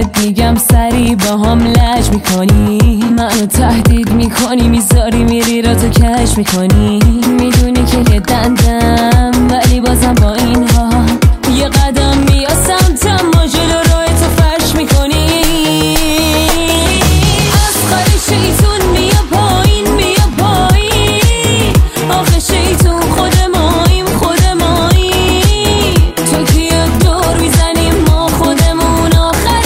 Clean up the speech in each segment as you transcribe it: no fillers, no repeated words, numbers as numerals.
بهت میگم سری با هم لج میکنی، منو تهدید میکنی، میذاری میری را تو کش میکنی. میدونی که یه دندم ولی بازم با این حال یه قدم میاد سمتم، ما جلو راه تو فرش میکنی. از خر شیطون میا پایین میا پایین، آخه شیطون خود ماییم خود ماییم. تو که دور میزنیم ما خودمون آخر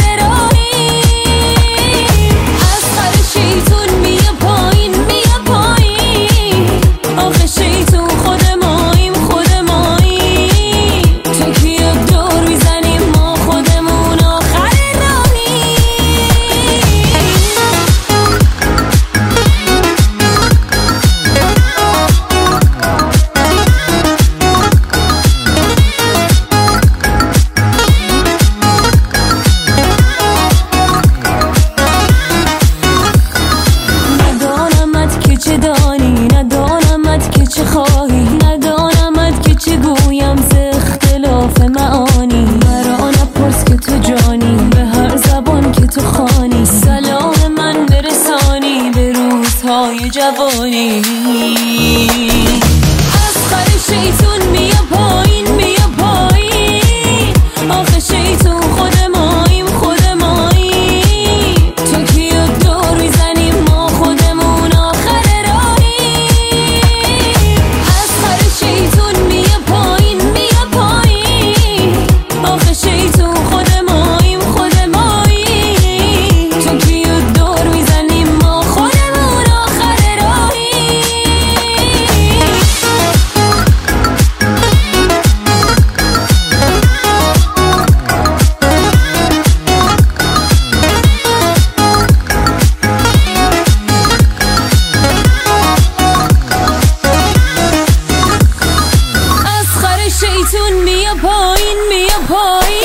راهیم. از خر شیطون میا پایین میا پایین، آخه شیطون خود ماییم خود ماییم. تو که دور میزنیم ما خودمون آخر راهیم. ندانمت که چه دانی، ندانمت که چه خواهی، ندانمت که چه گویم ز اختلاف معانی. مرا نپرس که تو جانی، به هر زبان که تو خوانی سلام من برسانی به روزهای جوانی. از خر شیطون میا پایین میا پایین، آخه شیطون خود ماییم خود ماییم. تو که دور میزنیم ما خودمون آخر راهیم. از خر شیطون میا پایین میا پایین، آخه شیطون خود ماییم خود ماییم. تو که دور میزنیم ما خودمون آخر راهیم. از خر شیطون میا پایین میا پایین،